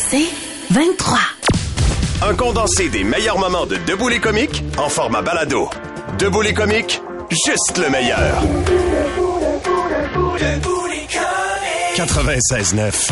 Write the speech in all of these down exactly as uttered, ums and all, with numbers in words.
C'est vingt-trois. Un condensé des meilleurs moments de Debout les comiques en format balado. Debout les comiques, juste le meilleur. quatre-vingt-seize neuf.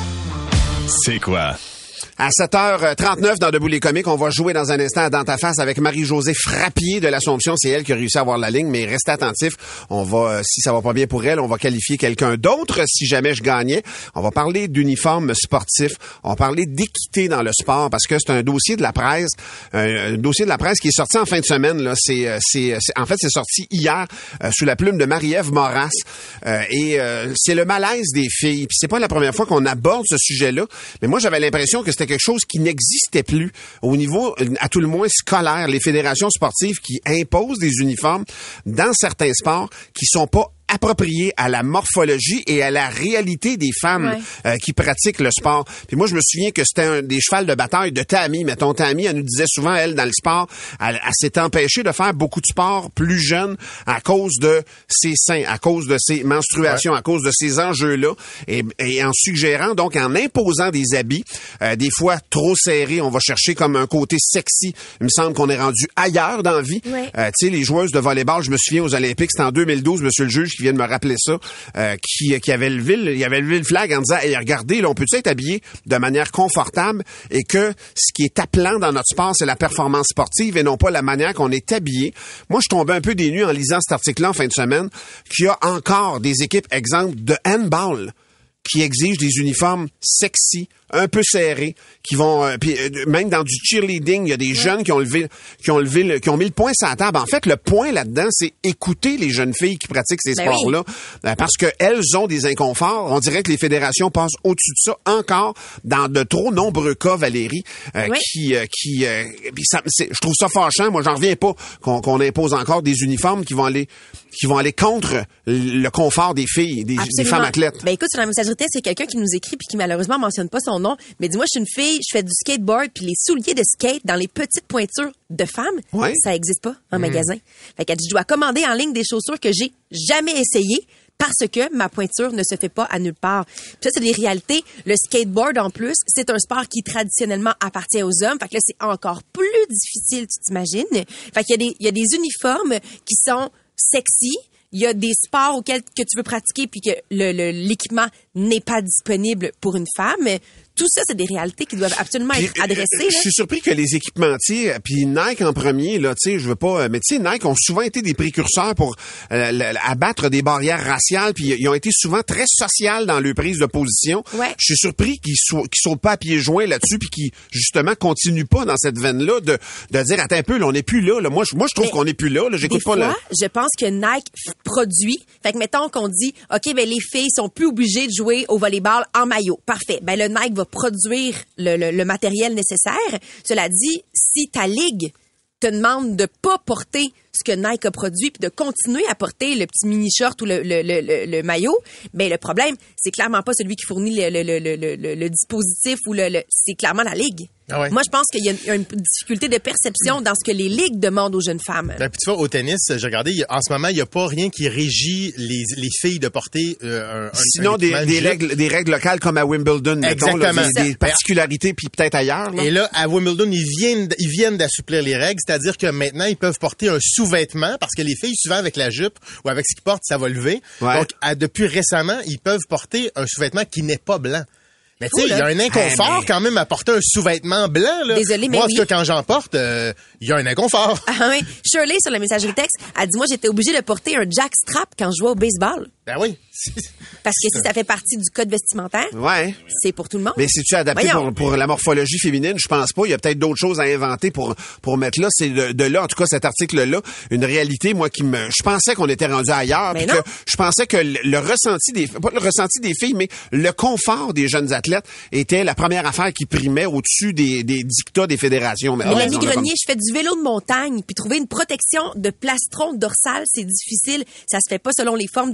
C'est quoi? À sept heures trente-neuf dans Debout les comiques, on va jouer dans un instant à Dans ta face avec Marie-Josée Frappier de l'Assomption. C'est elle qui a réussi à avoir la ligne, mais restez attentifs. On va, si ça va pas bien pour elle, on va qualifier quelqu'un d'autre si jamais je gagnais. On va parler d'uniformes sportifs. On va parler d'équité dans le sport parce que c'est un dossier de la presse, un, un dossier de la presse qui est sorti en fin de semaine. Là, c'est, c'est, c'est en fait, c'est sorti hier euh, sous la plume de Marie-Ève Moras. Euh, et euh, c'est le malaise des filles. Puis c'est pas la première fois qu'on aborde ce sujet-là, mais moi j'avais l'impression que c'était quelque chose qui n'existait plus au niveau, à tout le moins scolaire, les fédérations sportives qui imposent des uniformes dans certains sports qui sont pas approprié à la morphologie et à la réalité des femmes ouais. euh, qui pratiquent le sport. Puis moi, je me souviens que c'était un des chevals de bataille de Tammy. Mettons, Tammy, elle nous disait souvent, elle, dans le sport, elle, elle s'est empêchée de faire beaucoup de sport plus jeune à cause de ses seins, à cause de ses menstruations, ouais. à cause de ces enjeux-là. Et, et en suggérant, donc, en imposant des habits, euh, des fois trop serrés, on va chercher comme un côté sexy. Il me semble qu'on est rendu ailleurs dans la vie. Ouais. Euh, tu sais, les joueuses de volleyball, je me souviens aux Olympiques, c'était en deux mille douze, monsieur le juge, qui vient de me rappeler ça, euh, qui, qui avait levé le, il avait levé le flag en disant, hey, regardez, là, on peut-tu être habillé de manière confortable et que ce qui est appelant dans notre sport, c'est la performance sportive et non pas la manière qu'on est habillé. Moi, je tombais un peu des nues en lisant cet article-là en fin de semaine, qu'il y a encore des équipes, exemple, de handball, qui exigent des uniformes sexy, un peu serrés, qui vont euh, puis euh, même dans du cheerleading, il y a des ouais. jeunes qui ont levé qui ont levé le, qui ont mis le poing sur la table. En fait, le point là-dedans, c'est écouter les jeunes filles qui pratiquent ces ben sports-là oui. euh, parce que elles ont des inconforts. On dirait que les fédérations passent au-dessus de ça encore dans de trop nombreux cas, Valérie, euh, oui. qui euh, qui euh, ça, c'est, je trouve ça fâchant. Moi, j'en reviens pas qu'on, qu'on impose encore des uniformes qui vont aller qui vont aller contre le confort des filles, des, des femmes athlètes. Ben écoute, sur la messagerie texte, c'est quelqu'un qui nous écrit puis qui malheureusement mentionne pas son nom, mais dis-moi, je suis une fille, je fais du skateboard puis les souliers de skate dans les petites pointures de femmes, ouais. ça existe pas en mmh. magasin. Fait qu'elle dit, je dois commander en ligne des chaussures que j'ai jamais essayées parce que ma pointure ne se fait pas à nulle part. Puis ça, c'est des réalités. Le skateboard, en plus, c'est un sport qui traditionnellement appartient aux hommes. Fait que là, c'est encore plus difficile, tu t'imagines. Fait qu'il y a des, il y a des uniformes qui sont sexy. Il y a des sports auxquels que tu veux pratiquer puis que le, le, l'équipement n'est pas disponible pour une femme. Tout ça, c'est des réalités qui doivent absolument puis, être adressées. Je suis surpris que les équipementiers, puis Nike en premier, là, tu sais, je veux pas, mais tu sais, Nike ont souvent été des précurseurs pour euh, abattre des barrières raciales, puis ils ont été souvent très sociaux dans leur prise de position. Ouais. Je suis surpris qu'ils soient, qu'ils sont pas à pieds joints là-dessus, puis qu'ils justement continuent pas dans cette veine-là de de dire attends un peu, là, on n'est plus là, là. Moi, je, moi, je trouve mais qu'on n'est plus là. là. J'écoute des pas fois, là. Je pense que Nike produit. Fait que mettons qu'on dit, ok, ben les filles sont plus obligées de jouer au volleyball en maillot. Parfait. Ben le Nike va produire le, le, le matériel nécessaire. Cela dit, si ta ligue te demande de pas porter ce que Nike a produit puis de continuer à porter le petit mini short ou le, le, le, le, le maillot, ben le problème, c'est clairement pas celui qui fournit le, le, le, le, le, le dispositif ou le, le c'est clairement la ligue. Ah ouais. Moi, je pense qu'il y a une, une difficulté de perception dans ce que les ligues demandent aux jeunes femmes. Ben, puis tu vois, au tennis, j'ai regardé, y a, en ce moment, il n'y a pas rien qui régit les, les filles de porter euh, un Sinon, un des, des règles des règles locales comme à Wimbledon, mettons, là, des, des particularités, puis peut-être ailleurs. Là. Et là, à Wimbledon, ils viennent, ils viennent d'assouplir les règles, c'est-à-dire que maintenant, ils peuvent porter un sous-vêtement, parce que les filles, souvent, avec la jupe ou avec ce qu'ils portent, ça va lever. Ouais. Donc, à, depuis récemment, ils peuvent porter un sous-vêtement qui n'est pas blanc. Mais tu sais, il y a un inconfort ah, mais... quand même à porter un sous-vêtement blanc. Là. Désolée, mais moi, oui. Moi, quand j'en porte, il euh, y a un inconfort. Ah oui. Shirley, sur la messagerie texte, elle dit, moi, j'étais obligée de porter un jackstrap quand je jouais au baseball. Ben oui. Parce que si ça fait partie du code vestimentaire, ouais. c'est pour tout le monde. Mais si tu es adapté pour, pour la morphologie féminine, je pense pas. Il y a peut-être d'autres choses à inventer pour pour mettre là. C'est de, de là, en tout cas, cet article-là, une réalité, moi, qui me... Je pensais qu'on était rendu ailleurs. Puis que je pensais que le, le ressenti des... Pas le ressenti des filles, mais le confort des jeunes athlètes était la première affaire qui primait au-dessus des, des dictats des fédérations. Mais l'ami Grenier, je fais du vélo de montagne, puis trouver une protection de plastron dorsal, c'est difficile. Ça se fait pas selon les formes des femmes.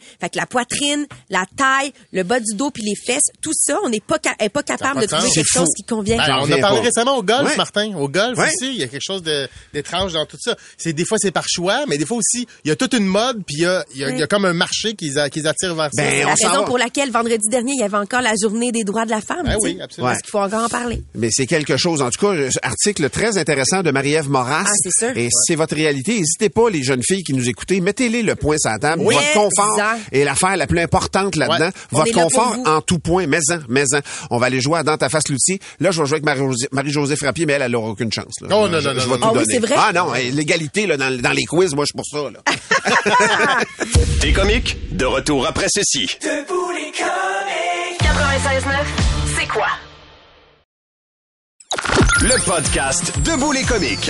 Fait que la poitrine, la taille, le bas du dos puis les fesses, tout ça, on n'est pas, ca- est pas capable de trouver quelque chose qui convient. Ben, on a parlé récemment au golf, ouais. Martin. Au golf ouais. aussi, il y a quelque chose de, d'étrange dans tout ça. C'est, des fois, c'est par choix, mais des fois aussi, il y a toute une mode, puis il y a, il y a, oui. il y a comme un marché qui les, a, qui les attire vers ça. Ben, C'est la on s'en raison va. pour laquelle, vendredi dernier, il y avait encore la journée des droits de la femme. Ben tu sais. oui, absolument. Parce qu'il faut encore en parler. Mais c'est quelque chose. En tout cas, article très intéressant de Marie-Ève Moras. Ah, c'est sûr. Et Ouais. c'est votre réalité. N'hésitez pas, les jeunes filles qui nous écoutez, mettez-les le point sur la table. Oui, votre confort exact. est l'affaire la plus importante là-dedans. Ouais. On Votre est là pour confort vous. en tout point. Mais-en, mais-en. On va aller jouer à Dans ta face l'outil. Là, je vais jouer avec Marie-Josée, Marie-Josée Frappier, mais elle, elle n'aura aucune chance. Là. Oh, non, je, non, je non, vais non, tout non. Ah oui, donner. c'est vrai? Ah non, hey, l'égalité là, dans, dans les quiz, moi, je suis pour ça. Là. Des comiques, de retour après ceci. Debout les comiques. quatre-vingt-seize neuf, c'est quoi? Le podcast Debout les comiques.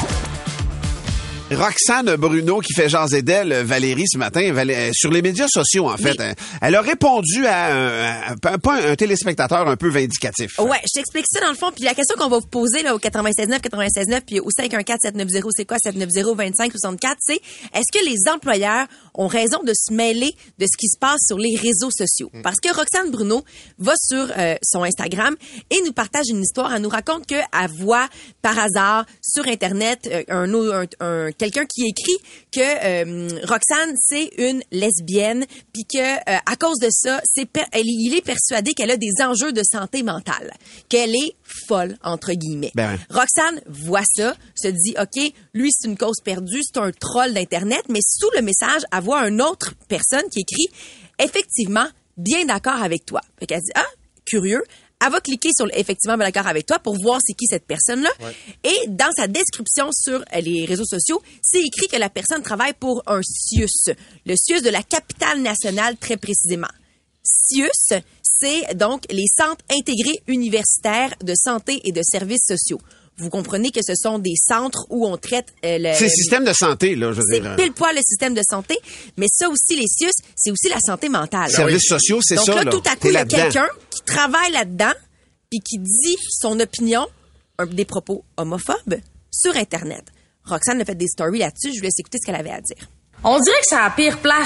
Roxane Bruno qui fait jaser d'elle, Valérie, ce matin, Valé- sur les médias sociaux, en fait. Oui. Elle a répondu à un, un, pas un téléspectateur un peu vindicatif. Ouais, je t'explique ça dans le fond. Puis la question qu'on va vous poser là, au quatre-vingt-seize neuf, quatre-vingt-seize neuf, puis au cinq un quatre, sept neuf zéro, c'est quoi, sept neuf zéro, vingt-cinq soixante-quatre, c'est est-ce que les employeurs ont raison de se mêler de ce qui se passe sur les réseaux sociaux? Mm. Parce que Roxane Bruno va sur euh, son Instagram et nous partage une histoire. Elle nous raconte qu'elle voit par hasard sur Internet euh, un, un, un quelqu'un qui écrit que euh, Roxane, c'est une lesbienne, puis que euh, à cause de ça, c'est per- elle, il est persuadé qu'elle a des enjeux de santé mentale, qu'elle est folle, entre guillemets. Ben ouais. Roxane voit ça, se dit, OK, lui, c'est une cause perdue, c'est un troll d'Internet, mais sous le message, elle voit une autre personne qui écrit, effectivement, bien d'accord avec toi. Fait qu'elle dit, ah, curieux. Elle va cliquer sur le, effectivement, bien d'accord avec toi pour voir c'est qui cette personne-là. Ouais. Et dans sa description sur les réseaux sociaux, c'est écrit que la personne travaille pour un C I U S, le C I U S de la capitale nationale très précisément. C I U S, c'est donc les centres intégrés universitaires de santé et de services sociaux. Vous comprenez que ce sont des centres où on traite euh, le... C'est le système de santé, là, je veux c'est dire. pile poil le système de santé, mais ça aussi, les C I U S, c'est aussi la santé mentale. Services sociaux, c'est Donc ça, là, là. tout à coup, il y a quelqu'un qui travaille là-dedans puis qui dit son opinion, un, des propos homophobes, sur Internet. Roxane a fait des stories là-dessus. Je vous laisse écouter ce qu'elle avait à dire. On dirait que c'est la pire place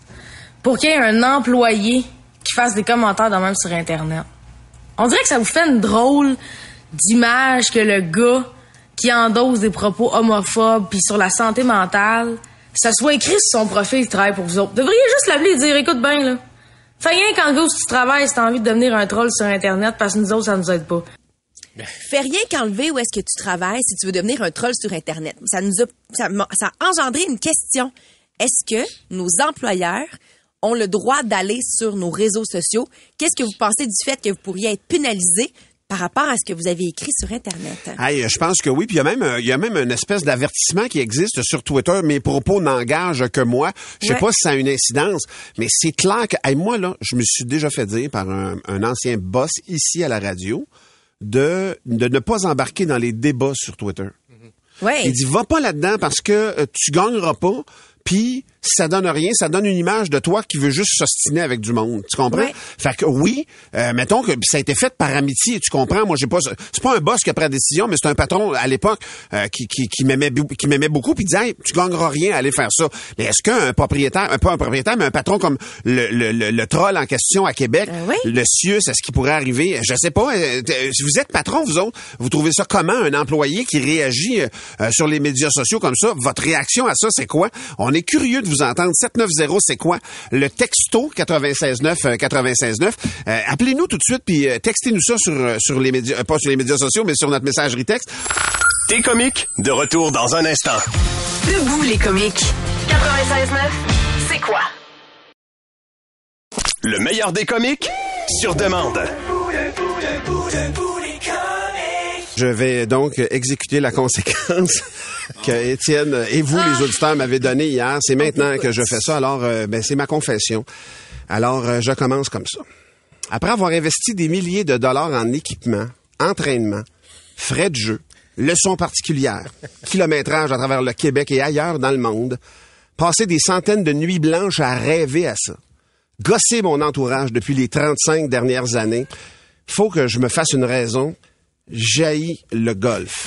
pour qu'il y ait un employé qui fasse des commentaires de même sur Internet. On dirait que ça vous fait une drôle d'image que le gars qui endosse des propos homophobes puis sur la santé mentale, ça soit écrit sur son profil qui travaille pour vous autres. Vous devriez juste l'appeler et dire, écoute bien, là. Fais rien qu'en si tu travailles, si t'as envie de devenir un troll sur Internet parce que nous autres, ça nous aide pas. Fais rien qu'enlever où est-ce que tu travailles si tu veux devenir un troll sur Internet. Ça nous a, ça, ça a engendré une question. Est-ce que nos employeurs ont le droit d'aller sur nos réseaux sociaux? Qu'est-ce que vous pensez du fait que vous pourriez être pénalisé par rapport à ce que vous avez écrit sur Internet? Hey, je pense que oui. Puis il y a même, il y a même une espèce d'avertissement qui existe sur Twitter. Mes propos n'engagent que moi. Je sais ouais. pas si ça a une incidence, mais c'est clair que, hey, moi, là, je me suis déjà fait dire par un, un ancien boss ici à la radio de, de ne pas embarquer dans les débats sur Twitter. Ouais. Il dit, va pas là-dedans parce que euh, tu gagneras pas. Puis ça donne rien, ça donne une image de toi qui veut juste s'ostiner avec du monde, tu comprends? Ouais. Fait que oui, euh, mettons que ça a été fait par amitié, tu comprends? Moi, j'ai pas, c'est pas un boss qui a pris la décision, mais c'est un patron à l'époque euh, qui, qui, qui m'aimait, qui m'aimait beaucoup, puis disait, hey, tu gagneras rien à aller faire ça. Mais est-ce qu'un propriétaire, pas un propriétaire, mais un patron comme le, le, le, le troll en question à Québec, euh, oui. le C I U S, est-ce qu'il pourrait arriver? Je sais pas. Euh, si vous êtes patron, vous autres, vous trouvez ça comment un employé qui réagit euh, sur les médias sociaux comme ça? Votre réaction à ça, c'est quoi? On est curieux de vous entendre. sept neuf zéro, c'est quoi? Le texto quatre-vingt-seize neuf quatre-vingt-seize neuf. Euh, appelez-nous tout de suite puis euh, textez-nous ça sur euh, sur les médias, euh, pas sur les médias sociaux, mais sur notre messagerie texte. T'es comique, de retour dans un instant. Debout les comiques. quatre-vingt-seize neuf, c'est quoi? Le meilleur des comiques, sur demande. Debout, debout, debout, debout les comiques. Je vais donc exécuter la conséquence que Étienne et vous, les auditeurs, m'avez donnée hier. C'est maintenant que je fais ça. Alors, euh, ben, c'est ma confession. Alors, euh, je commence comme ça. Après avoir investi des milliers de dollars en équipement, entraînement, frais de jeu, leçons particulières, kilométrage à travers le Québec et ailleurs dans le monde, passer des centaines de nuits blanches à rêver à ça, gosser mon entourage depuis les trente-cinq dernières années, faut que je me fasse une raison. J'haïs le golf.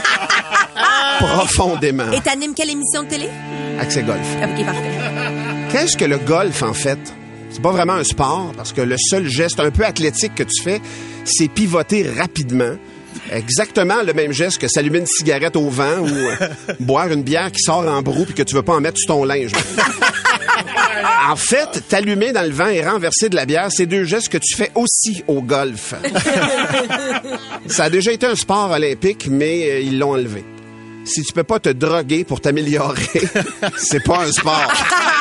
Profondément. Et t'animes quelle émission de télé? Accès Golf. OK, parfait. Qu'est-ce que le golf, en fait? C'est pas vraiment un sport, parce que le seul geste un peu athlétique que tu fais, c'est pivoter rapidement. Exactement le même geste que s'allumer une cigarette au vent ou euh, boire une bière qui sort en broue puis que tu veux pas en mettre sur ton linge. En fait, t'allumer dans le vent et renverser de la bière, c'est deux gestes que tu fais aussi au golf. Ça a déjà été un sport olympique, mais euh, ils l'ont enlevé. Si tu peux pas te droguer pour t'améliorer, c'est pas un sport.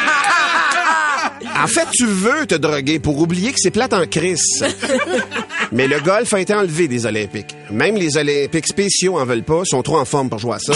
En fait, tu veux te droguer pour oublier que c'est plate en crisse. Mais le golf a été enlevé des Olympiques. Même les Olympiques spéciaux en veulent pas, sont trop en forme pour jouer à ça.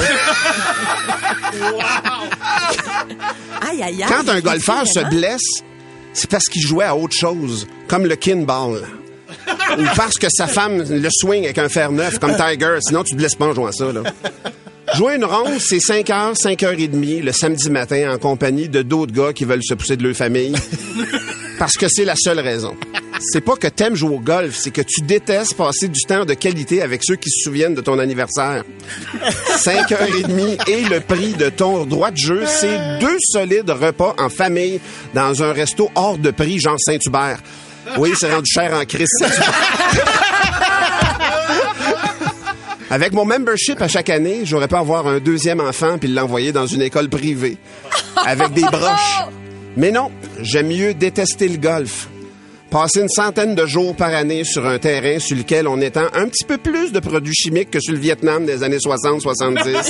Aïe, aïe, aïe. Quand un golfeur se blesse, c'est parce qu'il jouait à autre chose, comme le kinball. Ou parce que sa femme le swing avec un fer neuf, comme Tiger. Sinon, tu te blesses pas en jouant à ça, là. Jouer une ronde, c'est cinq heures, cinq heures trente le samedi matin en compagnie de d'autres gars qui veulent se pousser de leur famille. Parce que c'est la seule raison. C'est pas que t'aimes jouer au golf, c'est que tu détestes passer du temps de qualité avec ceux qui se souviennent de ton anniversaire. cinq heures trente et le prix de ton droit de jeu, c'est deux solides repas en famille dans un resto hors de prix, genre Saint-Hubert. Oui, c'est rendu cher en crise, Saint-Hubert. Avec mon membership à chaque année, j'aurais pu avoir un deuxième enfant puis l'envoyer dans une école privée avec des broches. Mais non, j'aime mieux détester le golf. Passer une centaine de jours par année sur un terrain sur lequel on étend un petit peu plus de produits chimiques que sur le Vietnam des années soixante soixante-dix.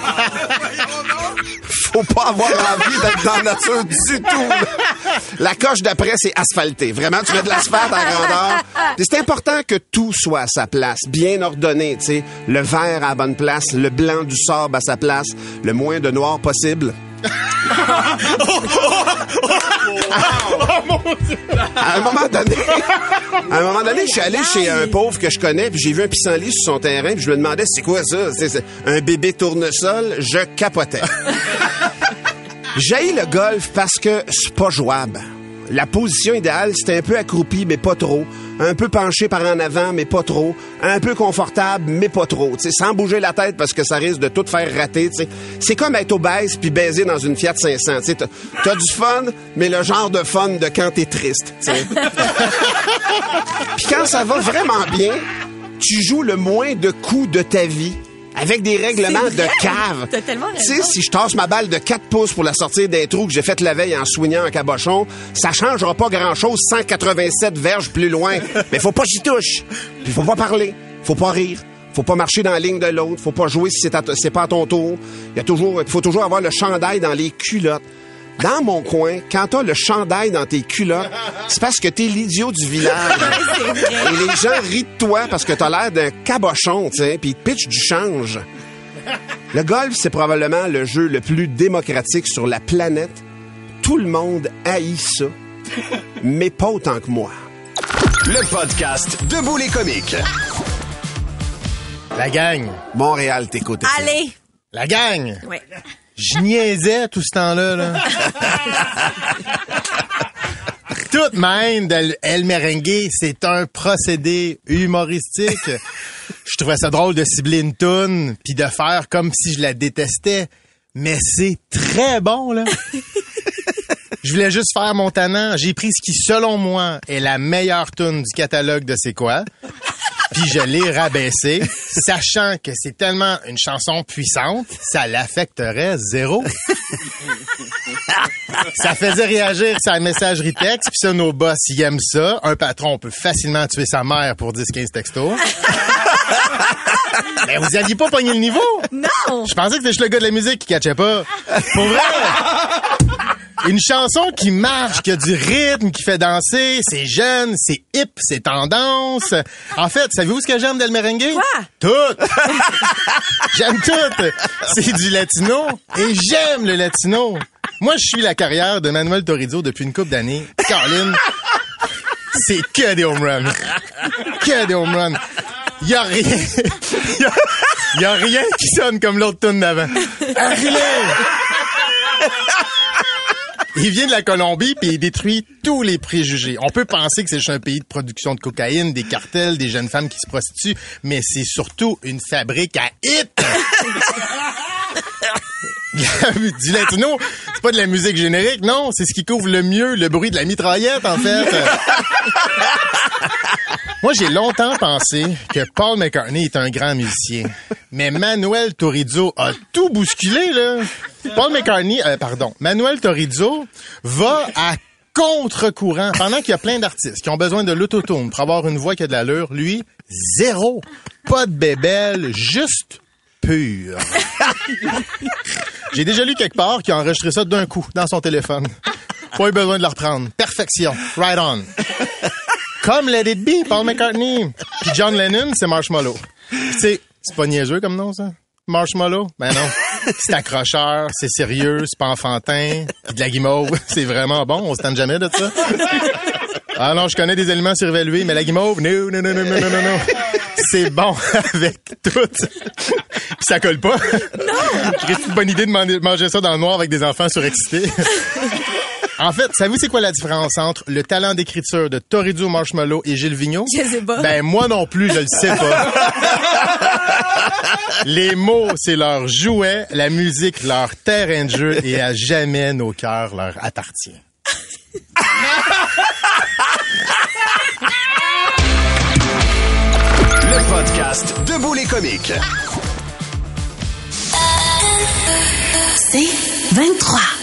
Faut pas avoir envie d'être dans la nature du tout. La coche d'après, c'est asphalté. Vraiment, tu mets de l'asphalte à grandeur. Puis c'est important que tout soit à sa place, bien ordonné, tu sais. Le vert à la bonne place, le blanc du sable à sa place, le moins de noir possible. À un moment donné, à un moment donné, je suis allé chez un pauvre que je connais, puis j'ai vu un pissenlit sur son terrain, puis je me demandais c'est quoi ça, c'est, c'est un bébé tournesol, je capotais. J'haïs le golf parce que c'est pas jouable. La position idéale, c'est un peu accroupi, mais pas trop. Un peu penché par en avant, mais pas trop. Un peu confortable, mais pas trop. T'sais, sans bouger la tête parce que ça risque de tout faire rater. T'sais. C'est comme être obèse puis baiser dans une Fiat cinq cents. T'sais, t'as, t'as du fun, mais le genre de fun de quand t'es triste. Puis quand ça va vraiment bien, tu joues le moins de coups de ta vie. Avec des règlements de cave. T'as tellement raison. Tu sais, si je tasse ma balle de quatre pouces pour la sortir des trous que j'ai fait la veille en soignant un cabochon, ça changera pas grand-chose cent quatre-vingt-sept verges plus loin. Mais faut pas que j'y touche. Puis faut pas parler. Faut pas rire. Faut pas marcher dans la ligne de l'autre. Faut pas jouer si c'est, à t- c'est pas à ton tour. Il y a toujours, faut toujours avoir le chandail dans les culottes. Dans mon coin, quand t'as le chandail dans tes culottes, c'est parce que t'es l'idiot du village. Et les gens rient de toi parce que t'as l'air d'un cabochon, tu sais, puis ils te pitchent du change. Le golf, c'est probablement le jeu le plus démocratique sur la planète. Tout le monde haït ça, mais pas autant que moi. Le podcast Debout les comiques. La gang. Montréal, t'écoutes. Allez! La gang. Ouais. Je niaisais tout ce temps-là, là. Toute ma haine de El Merengue, c'est un procédé humoristique. Je trouvais ça drôle de cibler une toune puis de faire comme si je la détestais. Mais c'est très bon, là. Je voulais juste faire mon tannant. J'ai pris ce qui, selon moi, est la meilleure toune du catalogue de C'est quoi? Puis je l'ai rabaissé, sachant que c'est tellement une chanson puissante, ça l'affecterait zéro. Ça faisait réagir sa messagerie texte, puis ça, nos boss, ils aiment ça. Un patron peut facilement tuer sa mère pour dix quinze textos. Mais vous alliez pas pogner le niveau? Non! Je pensais que c'était juste le gars de la musique qui catchait pas. Pour vrai! Une chanson qui marche, qui a du rythme, qui fait danser, c'est jeune, c'est hip, c'est tendance. En fait, savez-vous ce que j'aime d'El Merengue? Quoi? Tout! J'aime tout! C'est du latino et j'aime le latino. Moi, je suis la carrière de Manuel Turizo depuis une couple d'années. Caroline, c'est que des home runs. Que des home runs. Y a rien. Y a, y a rien qui sonne comme l'autre tune d'avant. Arrivez! Il vient de la Colombie puis il détruit tous les préjugés. On peut penser que c'est juste un pays de production de cocaïne, des cartels, des jeunes femmes qui se prostituent, mais c'est surtout une fabrique à hits. Du latino, c'est pas de la musique générique, non. C'est ce qui couvre le mieux le bruit de la mitraillette, en fait. Moi, j'ai longtemps pensé que Paul McCartney est un grand musicien. Mais Manuel Turizo a tout bousculé, là. Paul McCartney, euh, pardon, Manuel Turizo va à contre-courant. Pendant qu'il y a plein d'artistes qui ont besoin de l'autotune pour avoir une voix qui a de l'allure, lui, zéro. Pas de bébelle, juste pur. J'ai déjà lu quelque part qu'il a enregistré ça d'un coup dans son téléphone. Pas eu besoin de le reprendre. Perfection. Right on. Comme Let It Be, Paul McCartney. Puis John Lennon, c'est Marshmallow. Tu sais, c'est pas niaiseux comme nom, ça? Marshmallow? Ben non. C'est accrocheur, c'est sérieux, c'est pas enfantin. Puis de la guimauve, c'est vraiment bon. On se tente jamais de ça. Ah non, je connais des aliments surévalués, mais la guimauve, non, non, non, non, non, non, non. C'est bon avec tout. Puis ça colle pas. Non! C'est une bonne idée de manger ça dans le noir avec des enfants surexcités. En fait, savez-vous c'est quoi la différence entre le talent d'écriture de Turizo Marshmallow et Gilles Vigneault? Je sais pas. Ben, moi non plus, je le sais pas. Les mots, c'est leur jouet, la musique, leur terrain de jeu, et à jamais nos cœurs leur appartient. Le podcast Debout les comiques. C'est vingt-trois.